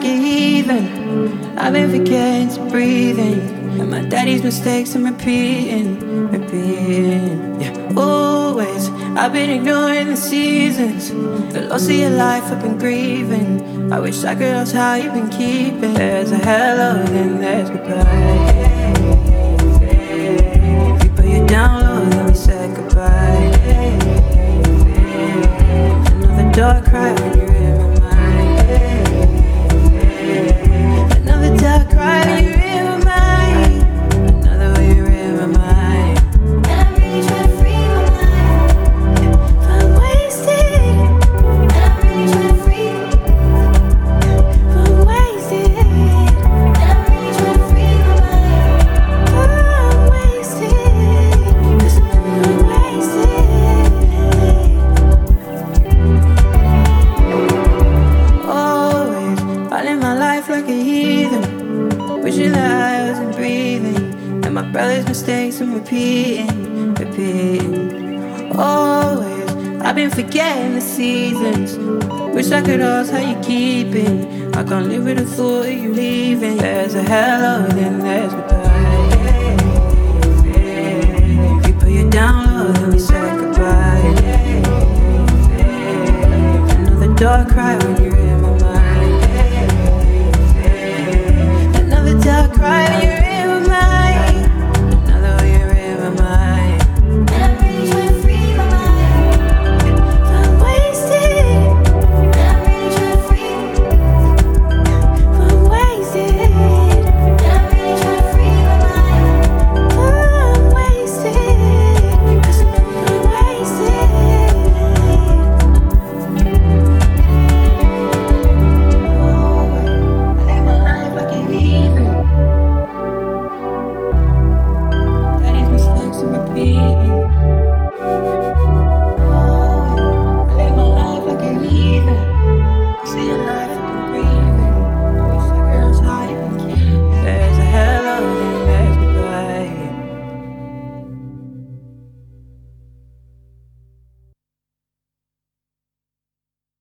a heathen. I've been forgetting to breathing, and my daddy's mistakes I'm repeating. Yeah, always I've been ignoring the seasons. The loss of your life I've been grieving. I wish I could ask how you've been keeping. There's a hello, then there's goodbye. If we put you down low, then we said goodbye. Another dark cry when you're in my mind. Another dark cry when you're in my mind. Another when you're in my mind. And I'm really trying to free my mind. If I'm wasted, And I'm really trying to free. if I'm wasted, And I'm really trying to free my mind. if I'm wasted, 'cause I'm wasted. Always fighting my life like a heathen, wishing that I wasn't breathing, and my brother's mistakes I'm repeating. Always I've been forgetting the seasons. Wish I could ask how you keeping. I can't live with the thought of you leaving. There's a hello, then there's goodbye. If we put you down low, then we said goodbye. Another dark cry when you're